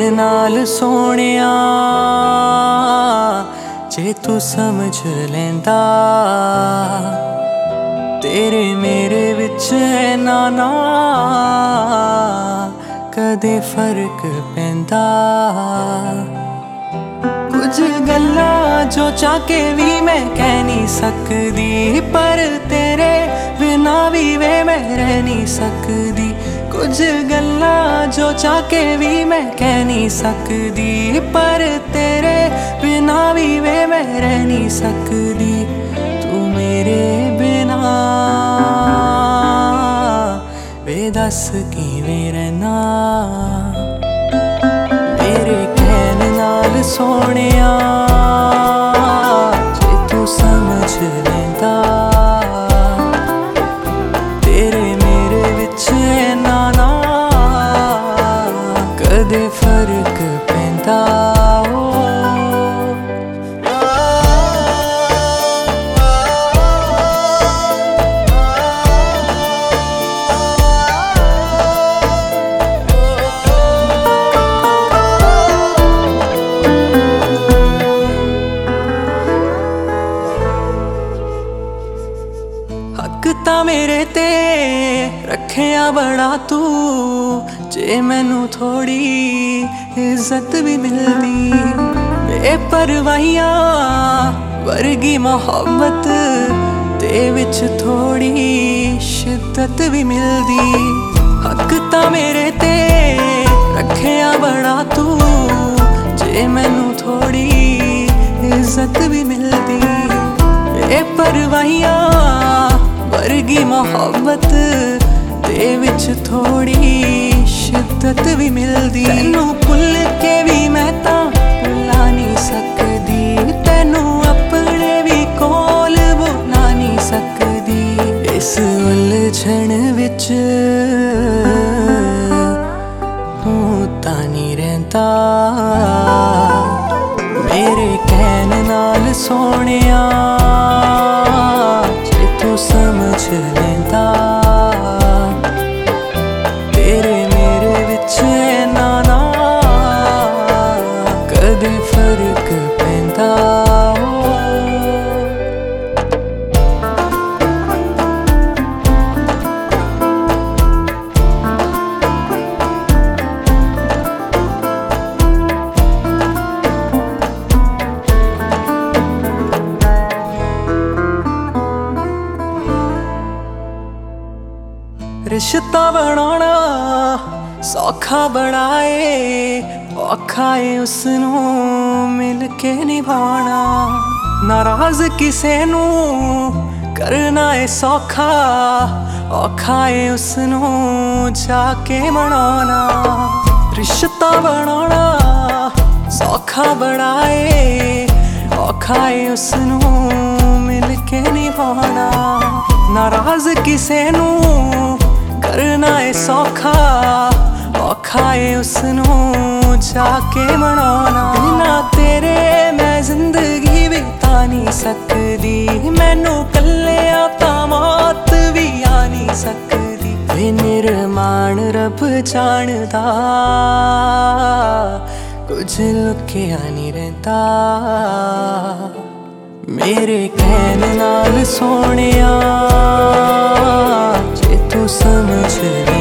नाल सोहणिया जे तू समझ लेंदा तेरे मेरे विच ना ना कदे फर्क पैंदा। कुछ गल्लां जो चाके भी मैं कह नहीं सकदी, पर तेरे बिना भी वे मैं रह नहीं सकदी। कुछ गल्लां जो चाके भी मैं कह नहीं सकदी, पर तेरे बिना भी वे मैं रह नहीं सकदी। तू मेरे बिना वे दस किवें रहना, मेरे कहन नाल सोहणिया जे तू समझ लेंदा तेरे मेरे विच ना ना कदे फर्क पैंदा। हक तां मेरे ते रखिया बड़ा तू, जे मैनू थोड़ी इज्जत भी मिलदी। बेपरवाहियां वर्गी मोहब्बत ते विच थोड़ी शिद्दत भी मिलदी। हक तां मेरे ते रखिया बड़ा तू, जे मैनू थोड़ी इज्जत भी मिलदी। बेपरवाहियां वर्गी मोहब्बत दे विच थोड़ी शिद्दत भी मिलदी। तैनू भुल के भी मैं तां भुला नहीं सकदी, तैनू अपने भी कोल बुला नहीं सकदी। इस उलझन विच तू तां नहीं रहिंदा, मेरे कहन नाल सोहणिया जे तू समझ लेंदा तेरे मेरे विच ना ना कदे फर्क पैंदा। रिश्ता बनाना सौखा बड़ा है, औखा है उसनू मिल के निभाना। नाराज किसे नू करना है सौखा, औखा है उसनू जाके मनाना। रिश्ता बनाना सौखा बड़ा है, औखा है उसनू मिल के निभाना। नाराज किसे नू करना है सौखा, औखा है उसनू जाके मनाना। बिना तेरे मैं जिंदगी बिता नहीं सकदी, मैनू कल्लिया तां मौत भी आ नहीं सकदी। वे निर्माण रब जानदा कुछ लुकिया नहीं रहता, मेरे कहन नाल सोहणिया जे तू समझ